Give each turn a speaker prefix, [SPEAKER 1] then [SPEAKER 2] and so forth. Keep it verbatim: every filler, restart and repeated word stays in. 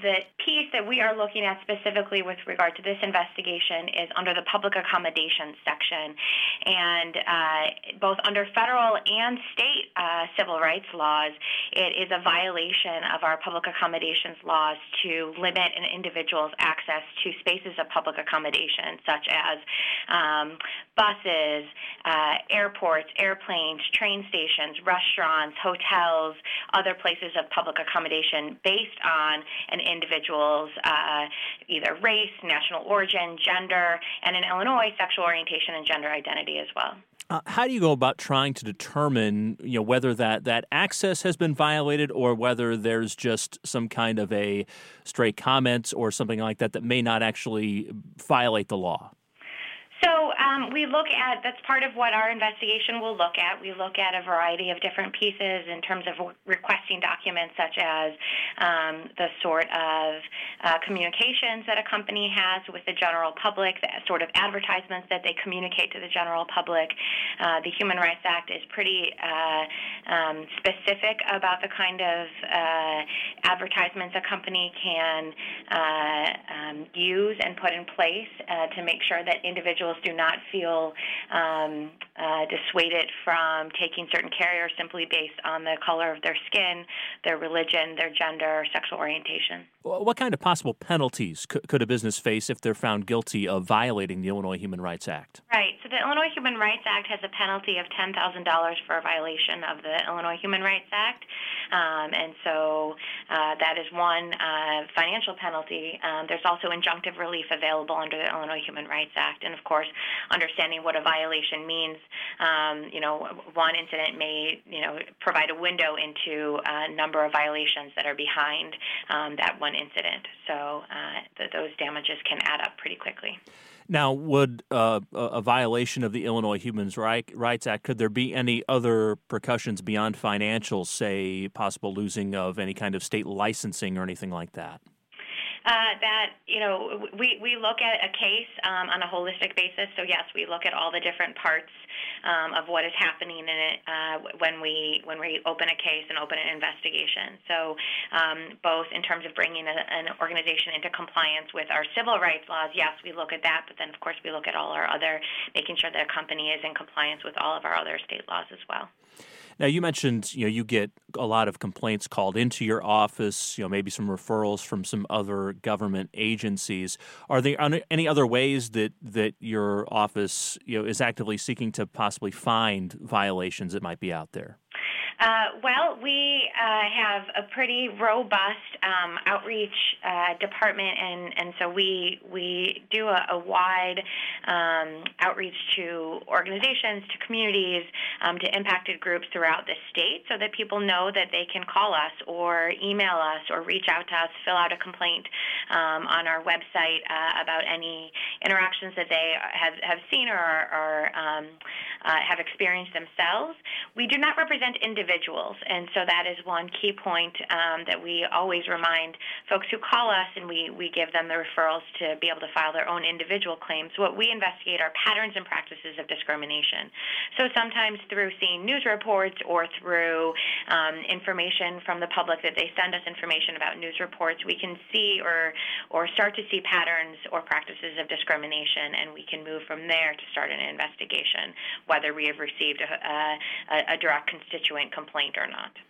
[SPEAKER 1] the piece that we are looking at specifically with regard to this investigation is under the public accommodations section. And uh, both under federal and state uh, civil rights laws, it is a violation of our public accommodations laws to limit an individual's access to spaces of public accommodation, such as um, buses, uh, airports, airplanes, train stations, restaurants, hotels, other places of public accommodation based on an individual's uh, either race, national origin, gender, and in Illinois, sexual orientation and gender identity as well.
[SPEAKER 2] Uh, how do you go about trying to determine, you know, whether that, that access has been violated or whether there's just some kind of a stray comment or something like that that may not actually violate the law?
[SPEAKER 1] So um, we look at, that's part of what our investigation will look at. We look at a variety of different pieces in terms of requesting documents such as um, the sort of uh, communications that a company has with the general public, the sort of advertisements that they communicate to the general public. Uh, the Human Rights Act is pretty uh, um, specific about the kind of uh, advertisements a company can uh, um, use and put in place uh, to make sure that individuals do not feel um, uh, dissuaded from taking certain carriers simply based on the color of their skin, their religion, their gender, or sexual orientation.
[SPEAKER 2] What kind of possible penalties could, could a business face if they're found guilty of violating the Illinois Human Rights Act?
[SPEAKER 1] Right. So the Illinois Human Rights Act has a penalty of ten thousand dollars for a violation of the Illinois Human Rights Act. Um, and so uh, that is one uh, financial penalty. Um, there's also injunctive relief available under the Illinois Human Rights Act. And, of course, understanding what a violation means, um, you know, one incident may, you know, provide a window into a number of violations that are behind um, that one incident. So uh, th- those damages can add up pretty quickly.
[SPEAKER 2] Now, would uh, a violation of the Illinois Human Rights Act, could there be any other repercussions beyond financial, say possible losing of any kind of state licensing or anything like that?
[SPEAKER 1] Uh, that, you know, we, we look at a case um, on a holistic basis. So, yes, we look at all the different parts um, of what is happening in it uh, when we when we open a case and open an investigation. So, um, both in terms of bringing a, an organization into compliance with our civil rights laws, yes, we look at that. But then, of course, we look at all our other, making sure that a company is in compliance with all of our other state laws as well.
[SPEAKER 2] Now, you mentioned, you know, you get a lot of complaints called into your office, you know, maybe some referrals from some other government agencies. Are there any other ways that, that your office, you know, is actively seeking to possibly find violations that might be out there?
[SPEAKER 1] Uh, well, we uh, have a pretty robust um, outreach uh, department, and, and so we we do a, a wide um, outreach to organizations, to communities, um, to impacted groups throughout the state, so that people know that they can call us or email us or reach out to us, fill out a complaint um, on our website uh, about any interactions that they have, have seen or, or um, uh, have experienced themselves. We do not represent individuals, and so that is one key point um, that we always remind folks who call us, and we, we give them the referrals to be able to file their own individual claims. What we investigate are patterns and practices of discrimination. So sometimes through seeing news reports or through um, information from the public that they send us information about news reports, we can see or or start to see patterns or practices of discrimination, and we can move from there to start an investigation, whether we have received a, a, a direct constituent complaint or not.